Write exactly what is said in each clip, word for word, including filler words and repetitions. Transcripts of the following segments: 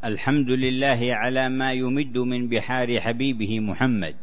الحمد لله على ما يمد من بحار حبيبه محمد،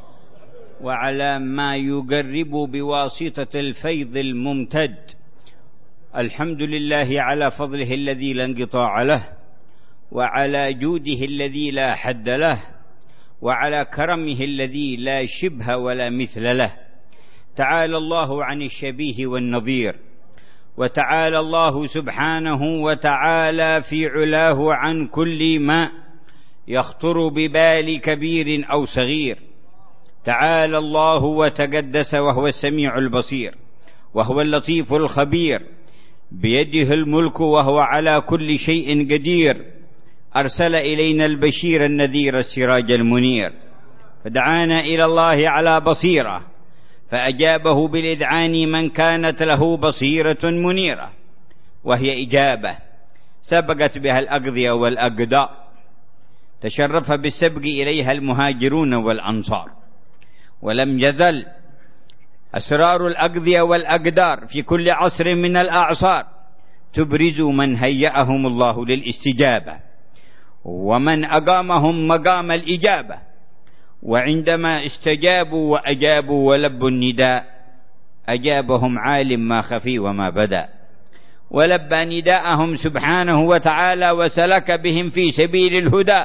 وعلى ما يقرب بواسطة الفيض الممتد. الحمد لله على فضله الذي لا انقطاع له، وعلى جوده الذي لا حد له، وعلى كرمه الذي لا شبه ولا مثل له. تعالى الله عن الشبيه والنظير، وتعالى الله سبحانه وتعالى في علاه عن كل ما يخطر ببال كبير أو صغير. تعالى الله وتقدس وهو السميع البصير، وهو اللطيف الخبير، بيده الملك وهو على كل شيء قدير. أرسل إلينا البشير النذير السراج المنير، فدعانا إلى الله على بصيرة، فأجابه بالإذعان من كانت له بصيرة منيرة، وهي إجابة سبقت بها الأقضية والأقداء، تشرف بالسبق إليها المهاجرون والأنصار، ولم يزل أسرار الأقضية والأقدار في كل عصر من الأعصار تبرز من هيأهم الله للاستجابة، ومن أقامهم مقام الإجابة. وعندما استجابوا وأجابوا ولبوا النداء، أجابهم عالم ما خفي وما بدا، ولبى نداءهم سبحانه وتعالى، وسلك بهم في سبيل الهدى.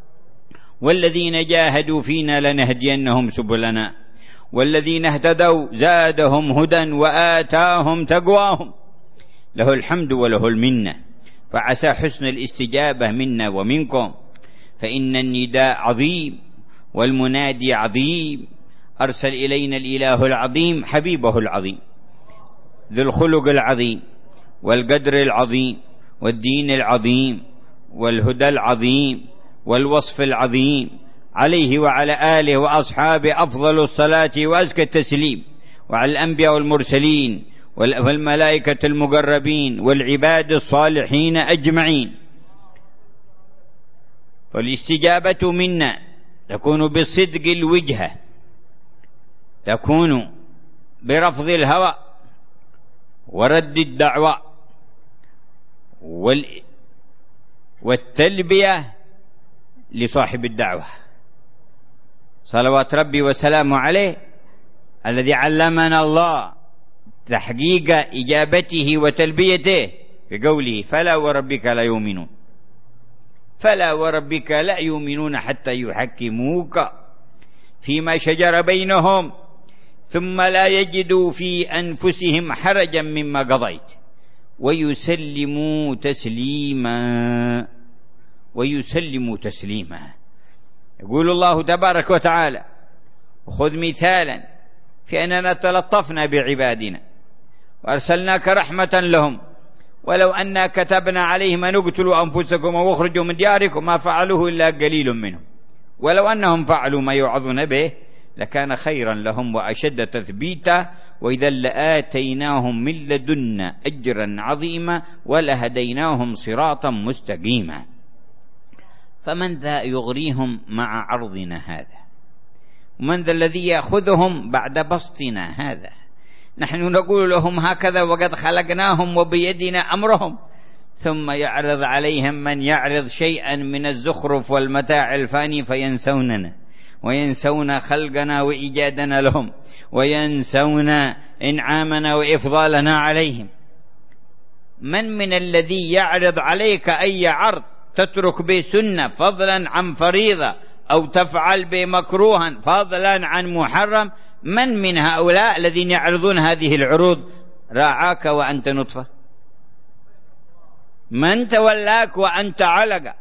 والذين جاهدوا فينا لنهدينهم سبلنا، والذين اهتدوا زادهم هدى وآتاهم تقواهم. له الحمد وله المنة، فعسى حسن الاستجابة منا ومنكم، فإن النداء عظيم والمنادي عظيم. أرسل إلينا الإله العظيم حبيبه العظيم، ذو الخلق العظيم والقدر العظيم والدين العظيم والهدى العظيم والوصف العظيم، عليه وعلى آله وأصحابه أفضل الصلاة وأزكى التسليم، وعلى الأنبياء والمرسلين والملائكة المقربين والعباد الصالحين أجمعين. فالاستجابة منا تكون بصدق الوجهة، تكون برفض الهوى ورد الدعوة والتلبية لصاحب الدعوة، صلوات ربي وسلامه عليه، الذي علمنا الله تحقيق إجابته وتلبيته بقوله: فلا وربك لا يؤمنون، فلا وربك لا يؤمنون حتى يحكموك فيما شجر بينهم ثم لا يجدوا في أنفسهم حرجا مما قضيت ويسلموا تسليما ويسلموا تسليما. يقول الله تبارك وتعالى: وخذ مثالا في أننا تلطفنا بعبادنا وأرسلناك رحمة لهم، ولو أننا كتبنا عليهم أن اقتلوا أنفسكم واخرجوا من دياركم ما فعلوه إلا قليل منهم، ولو أنهم فعلوا ما يوعظون به لكان خيرا لهم وأشد تثبيتا، وإذا لآتيناهم من لدنا أجرا عظيما ولهديناهم صراطا مستقيما. فمن ذا يغريهم مع عرضنا هذا؟ ومن ذا الذي يأخذهم بعد بسطنا هذا؟ نحن نقول لهم هكذا وقد خلقناهم وبيدنا أمرهم، ثم يعرض عليهم من يعرض شيئا من الزخرف والمتاع الفاني فينسوننا وينسون خلقنا وإيجادنا لهم وينسون إنعامنا وإفضالنا عليهم. من من الذي يعرض عليك أي عرض تترك به سنة فضلا عن فريضة، أو تفعل به مكروها فضلا عن محرم؟ من من هؤلاء الذين يعرضون هذه العروض راعاك وأنت نطفة؟ من تولاك وأنت علقة؟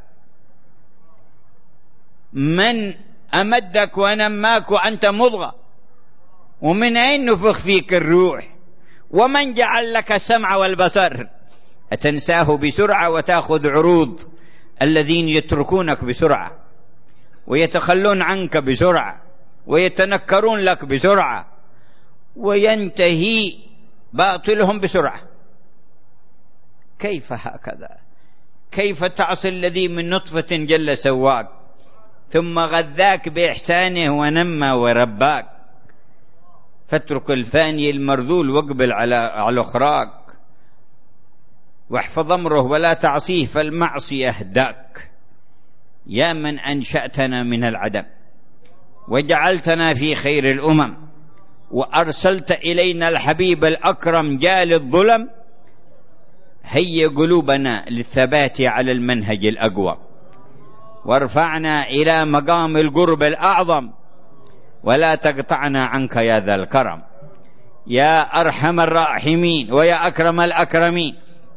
من أمدك ونماك وأنت مضغة؟ ومن أين نفخ فيك الروح؟ ومن جعل لك السمع والبصر؟ أتنساه بسرعة وتأخذ عروض الذين يتركونك بسرعة ويتخلون عنك بسرعة ويتنكرون لك بسرعة وينتهي باطلهم بسرعة. كيف هكذا؟ كيف تعصي الذي من نطفة جل سواك ثم غذاك بإحسانه ونمى ورباك؟ فاترك الفاني المرذول واقبل على على أخراك، واحفظ أمره ولا تعصيه فالمعصية أهداك. يا من أنشأتنا من العدم وجعلتنا في خير الأمم وأرسلت إلينا الحبيب الأكرم جال الظلم، هيئ قلوبنا للثبات على المنهج الأقوى، وارفعنا إلى مقام القرب الأعظم، ولا تقطعنا عنك يا ذا الكرم يا أرحم الراحمين ويا أكرم الأكرمين.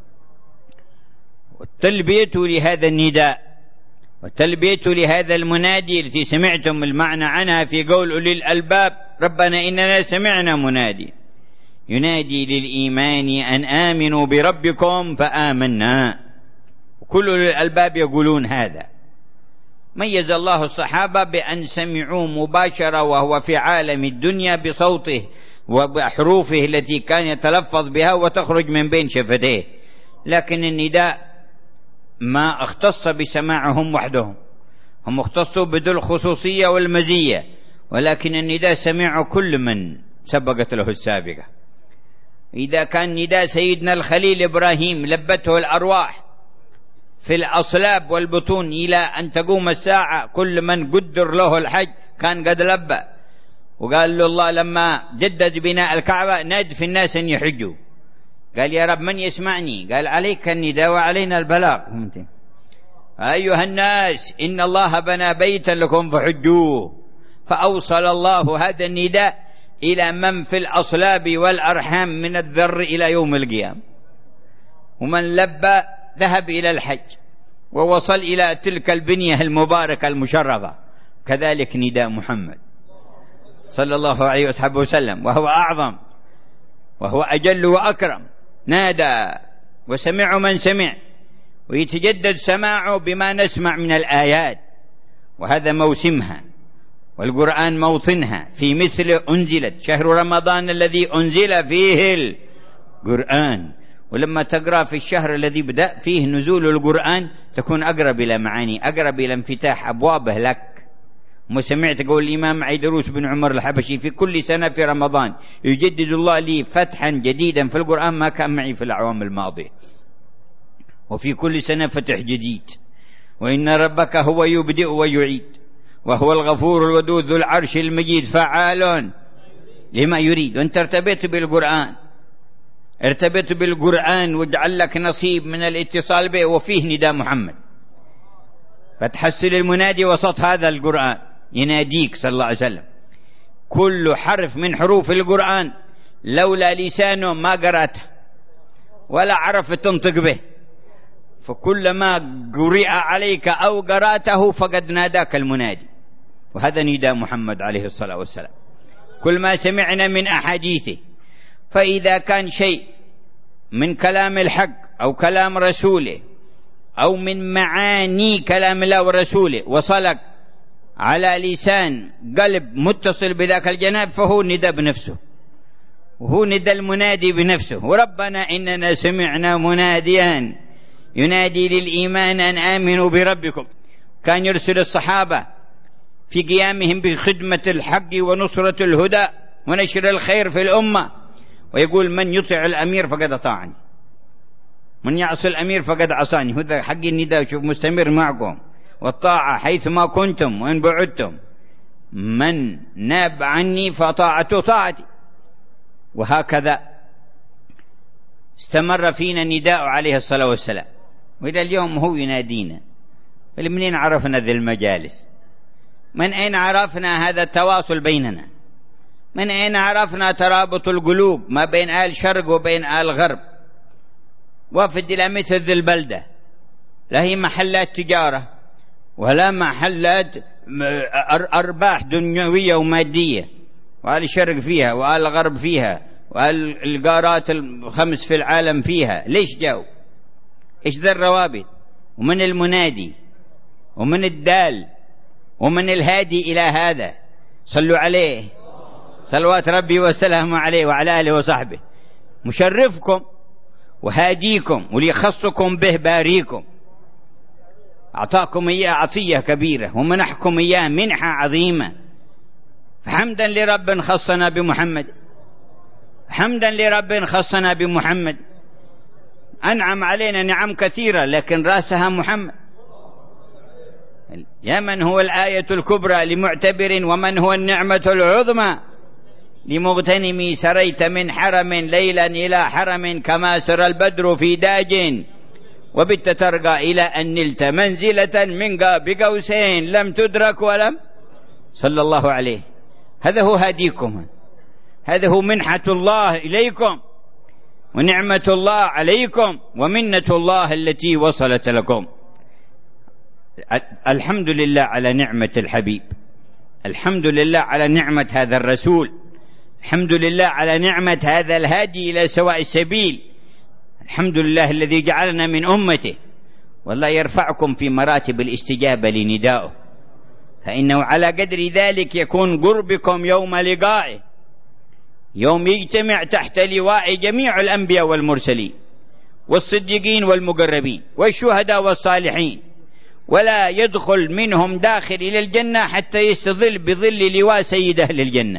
والتلبية لهذا النداء والتلبية لهذا المنادي التي سمعتم المعنى عنها في قول أولي الألباب: ربنا إننا سمعنا منادي ينادي للإيمان أن آمنوا بربكم فآمنا. وكل أولي الألباب يقولون هذا. ميز الله الصحابة بأن سمعوا مباشرة وهو في عالم الدنيا بصوته وبحروفه التي كان يتلفظ بها وتخرج من بين شفتيه، لكن النداء ما اختص بسماعهم وحدهم، هم اختصوا بذو الخصوصية والمزية، ولكن النداء سمع كل من سبقت له السابقة. إذا كان نداء سيدنا الخليل إبراهيم لبته الأرواح في الأصلاب والبطون إلى أن تقوم الساعة، كل من قدر له الحج كان قد لبى، وقال له الله لما جدد بناء الكعبة نادي في الناس أن يحجوا، قال يا رب من يسمعني؟ قال عليك النداء وعلينا البلاغ. أيها الناس إن الله بنى بيتا لكم فحجوه، فأوصل الله هذا النداء إلى من في الأصلاب والأرحام من الذر إلى يوم القيامة، ومن لبى ذهب إلى الحج ووصل إلى تلك البنية المباركة المشرفة. كذلك نداء محمد صلى الله عليه وصحبه وسلم، وهو أعظم وهو أجل وأكرم. نادى وسمع من سمع، ويتجدد سماعه بما نسمع من الآيات، وهذا موسمها والقرآن موطنها. في مثل أنزلت شهر رمضان الذي أنزل فيه القرآن، ولما تقرأ في الشهر الذي بدأ فيه نزول القرآن تكون أقرب إلى معاني، أقرب إلى انفتاح أبوابه لك. وسمعت قول الإمام عيدروس بن عمر الحبشي: في كل سنة في رمضان يجدد الله لي فتحا جديدا في القرآن ما كان معي في الأعوام الماضية، وفي كل سنة فتح جديد. وإن ربك هو يبدئ ويعيد وهو الغفور الودود ذو العرش المجيد فعال لما يريد. وانت ارتبط بالقرآن ارتبط بالقرآن واجعل لك نصيب من الاتصال به، وفيه نداء محمد، فتحصل المنادي وسط هذا القرآن يناديك صلى الله عليه وسلم. كل حرف من حروف القرآن لولا لسانه ما قرأته ولا عرف تنطق به، فكلما قرئ عليك أو قرأته فقد ناداك المنادي، وهذا نداء محمد عليه الصلاة والسلام. كل ما سمعنا من أحاديثه، فإذا كان شيء من كلام الحق أو كلام رسوله أو من معاني كلام الله ورسوله وصلك على لسان قلب متصل بذاك الجناب، فهو نداء بنفسه، وهو نداء المنادي بنفسه. وربنا إننا سمعنا مناديا ينادي للإيمان أن آمنوا بربكم. كان يرسل الصحابة في قيامهم بخدمة الحق ونصرة الهدى ونشر الخير في الأمة، ويقول: من يطع الأمير فقد أطاعني، من يعصي الأمير فقد عصاني. هذا حق النداء، شوف مستمر معكم، والطاعة حيث ما كنتم وإن بعدتم، من ناب عني فطاعته طاعتي. وهكذا استمر فينا النداء عليه الصلاة والسلام، وإلى اليوم هو ينادينا. منين عرفنا ذي المجالس؟ من أين عرفنا هذا التواصل بيننا؟ من أين عرفنا ترابط القلوب ما بين آل الشرق وبين آل الغرب؟ وافد إلى مثل ذي البلدة، لا هي محلات تجارة ولا محلات أرباح دنيوية ومادية، وآل الشرق فيها وآل الغرب فيها وآل القارات الخمس في العالم فيها. ليش جاءوا؟ إيش ذا الروابط؟ ومن المنادي ومن الدال ومن الهادي إلى هذا؟ صلوا عليه صلوات ربي وسلامه عليه وعلى آله وصحبه. مشرفكم وهاديكم وليخصكم به باريكم، أعطاكم إياه عطية كبيرة ومنحكم إياه منحة عظيمة. حمدا لرب خصنا بمحمد، حمدا لرب خصنا بمحمد. أنعم علينا نعم كثيرة، لكن رأسها محمد يا من هو الآية الكبرى لمعتبر، ومن هو النعمة العظمى لمغتنم، سريت من حرم ليلا إلى حرم كما سر البدر في داج، وبت ترقى إلى أن نلت منزلة من قاب قوسين لم تدرك ولم صلى الله عليه. هذا هو هاديكم، هذا هو منحة الله إليكم ونعمة الله عليكم ومنة الله التي وصلت لكم. الحمد لله على نعمة الحبيب، الحمد لله على نعمة هذا الرسول، الحمد لله على نعمة هذا الهادي إلى سواء السبيل، الحمد لله الذي جعلنا من أمته. والله يرفعكم في مراتب الاستجابة لندائه، فإنه على قدر ذلك يكون قربكم يوم لقائه، يوم يجتمع تحت لواء جميع الأنبياء والمرسلين والصديقين والمقربين والشهداء والصالحين، ولا يدخل منهم داخل إلى الجنة حتى يستظل بظل لواء سيد أهل الجنة.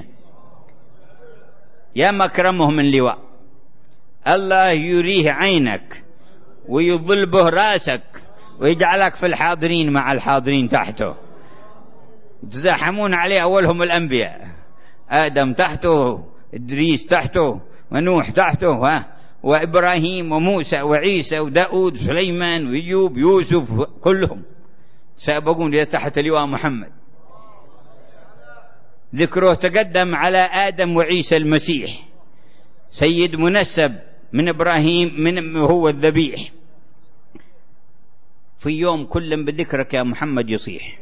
يا مكرمه من لواء، الله يريه عينك ويظل به راسك ويجعلك في الحاضرين مع الحاضرين تحته. تزاحمون عليه أولهم الأنبياء، آدم تحته، إدريس تحته، ونوح تحته، ها وإبراهيم وموسى وعيسى وداود وسليمان وأيوب يوسف، كلهم سيبقون إلى تحت لواء محمد. ذكره تقدم على آدم وعيسى المسيح، سيد منسب من إبراهيم، من هو الذبيح. في يوم كل بذكرك يا محمد يصيح،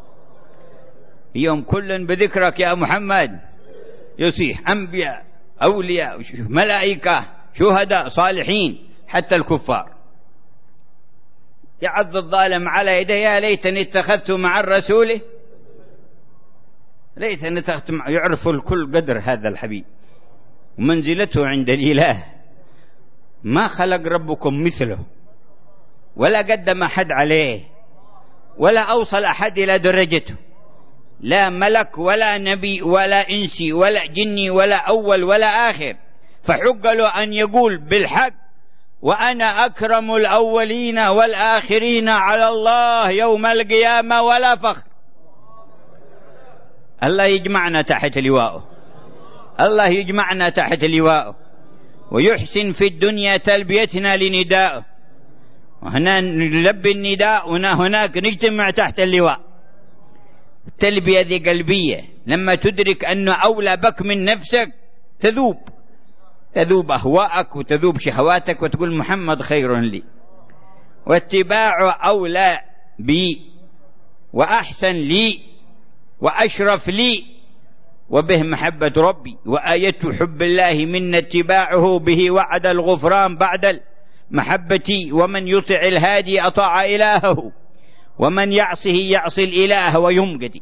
يوم كل بذكرك يا محمد يصيح، أنبياء أولياء ملائكة شهداء صالحين حتى الكفار. يعض الظالم على يديه، يا ليتني اتخذت مع الرسول، ليتني اتخذت مع. يعرف الكل قدر هذا الحبيب ومنزلته عند الإله، ما خلق ربكم مثله ولا قدم أحد عليه ولا أوصل أحد إلى درجته، لا ملك ولا نبي ولا إنسي ولا جني ولا أول ولا آخر، فحق له أن يقول بالحق وأنا أكرم الأولين والآخرين على الله يوم القيامة ولا فخر. الله يجمعنا تحت لواءه، الله يجمعنا تحت لواءه، ويحسن في الدنيا تلبيتنا لندائه، وهنا نلبي النداء وهناك نجتمع تحت اللواء. التلبية ذي قلبية، لما تدرك أنه أولى بك من نفسك تذوب، تذوب أهواءك وتذوب شهواتك وتقول محمد خير لي، واتباعه أولى بي وأحسن لي وأشرف لي، وبه محبة ربي، وآية حب الله من اتباعه، به وعد الغفران بعد محبتي، ومن يطع الهادي أطاع إلهه، ومن يعصه يعصي الإله ويمقدي.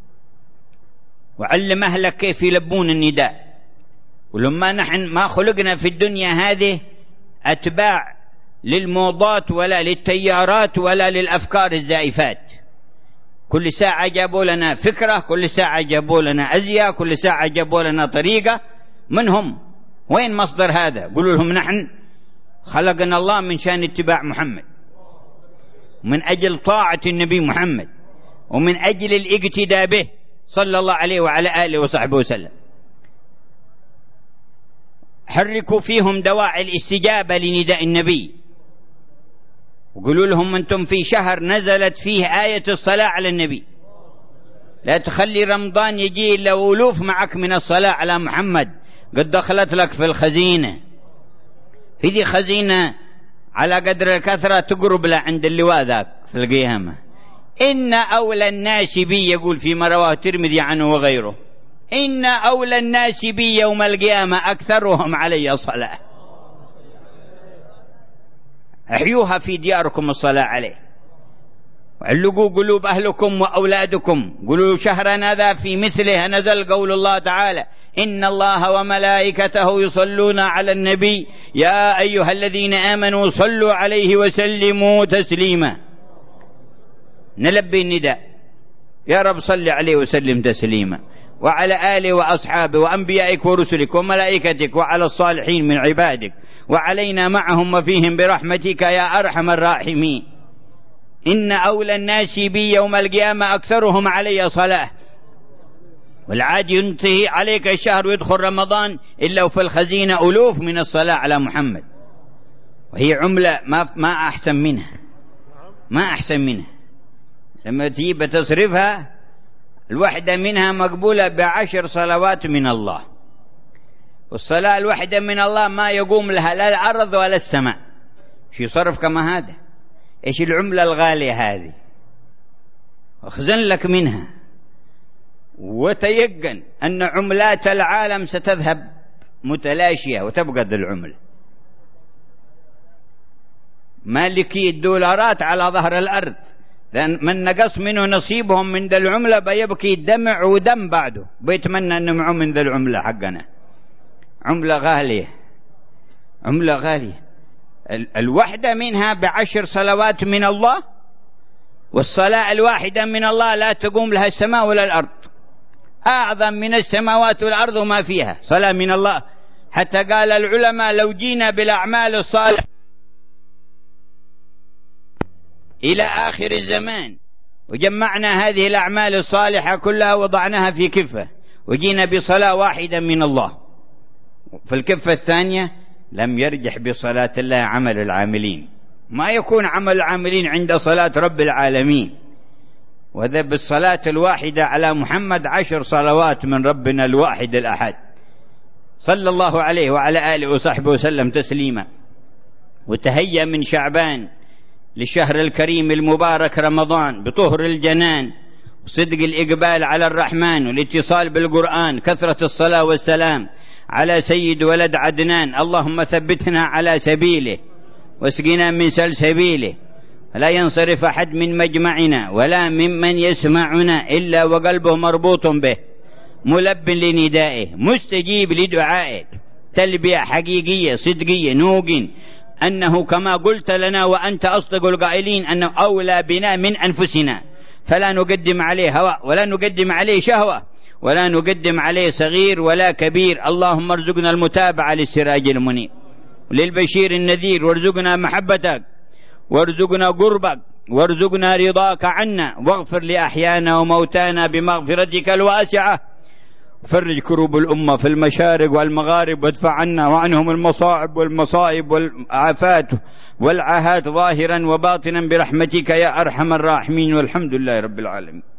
وعلم أهلك كيف يلبون النداء. ولما نحن ما خلقنا في الدنيا هذه أتباع للموضات ولا للتيارات ولا للأفكار الزائفات، كل ساعة جابوا لنا فكرة، كل ساعة جابوا لنا أزياء، كل ساعة جابوا لنا طريقة. من هم؟ وين مصدر هذا؟ قولوا لهم نحن خلقنا الله من شان اتباع محمد، من أجل طاعة النبي محمد، ومن أجل الاقتداء به صلى الله عليه وعلى آله وصحبه وسلم. حركوا فيهم دواعي الاستجابة لنداء النبي، وقولوا لهم أنتم في شهر نزلت فيه آية الصلاة على النبي، لا تخلي رمضان يجي إلا ألوف معك من الصلاة على محمد، قد دخلت لك في الخزينة. في ذي خزينة على قدر الكثرة تقرب له عند اللواء ذاك في القيامة. إن أولى الناس بي، يقول فيما رواه الترمذي عنه وغيره، إن أولى الناس بي يوم القيامة أكثرهم علي صلاة. احيوها في دياركم الصلاة عليه، وعلقوا قلوب أهلكم وأولادكم. قولوا شهرنا ذا في مثله نزل قول الله تعالى إن الله وملائكته يصلون على النبي يا أيها الذين آمنوا صلوا عليه وسلموا تسليما. نلبي النداء، يا رب صل عليه وسلم تسليما، وعلى آله وأصحابه وأنبيائك ورسلك وملائكتك وعلى الصالحين من عبادك، وعلينا معهم وفيهم برحمتك يا أرحم الراحمين. إن أولى الناس بي يوم القيامة أكثرهم علي صلاة. والعاد ينتهي عليك الشهر ويدخل رمضان إلا وفي الخزينة ألوف من الصلاة على محمد، وهي عملة ما ما أحسن منها، ما أحسن منها. لما تجيب تصرفها الوحدة منها مقبولة بعشر صلوات من الله، والصلاة الوحدة من الله ما يقوم لها لا الأرض ولا السماء. شي صرف كما هذا؟ إيش العملة الغالية هذه؟ اخزن لك منها، وتيقن أن عملات العالم ستذهب متلاشية وتبقى ذي العملة. مالكي الدولارات على ظهر الأرض، لأن من نقص منه نصيبهم من ذي العملة بيبكي دمع ودم بعده، بيتمنى أن معه من ذي العملة حقنا. عملة غالية، عملة غالية. الوحدة منها بعشر صلوات من الله، والصلاة الواحدة من الله لا تقوم لها السماء ولا الأرض، أعظم من السماوات والأرض وما فيها صلاة من الله. حتى قال العلماء لو جينا بالأعمال الصالحة إلى آخر الزمان وجمعنا هذه الأعمال الصالحة كلها وضعناها في كفة وجينا بصلاة واحدة من الله، في الكفة الثانية لم يرجح بصلاة الله عمل العاملين، ما يكون عمل العاملين عند صلاة رب العالمين. وذا بالصلاة الواحدة على محمد عشر صلوات من ربنا الواحد الأحد صلى الله عليه وعلى آله وصحبه وسلم تسليما. وتهيأ من شعبان للشهر الكريم المبارك رمضان بطهر الجنان وصدق الإقبال على الرحمن والاتصال بالقرآن، كثرة الصلاة والسلام على سيد ولد عدنان. اللهم ثبتنا على سبيله واسقنا من سلسبيله، لا ينصرف أحد من مجمعنا ولا ممن يسمعنا إلا وقلبه مربوط به، ملب لندائه مستجيب لدعائه، تلبية حقيقية صدقية، نوقن أنه كما قلت لنا وأنت أصدق القائلين أنه أولى بنا من أنفسنا، فلا نقدم عليه هوى ولا نقدم عليه شهوة ولا نقدم عليه صغير ولا كبير. اللهم ارزقنا المتابعة للسراج المنير وللبشير النذير، وارزقنا محبتك وارزقنا قربك وارزقنا رضاك عنا، واغفر لأحيانا وموتانا بمغفرتك الواسعة، فرج كروب الأمة في المشارق والمغارب، وادفع عنا وعنهم المصاعب والمصائب والآفات والعاهات ظاهرا وباطنا برحمتك يا أرحم الراحمين، والحمد لله رب العالمين.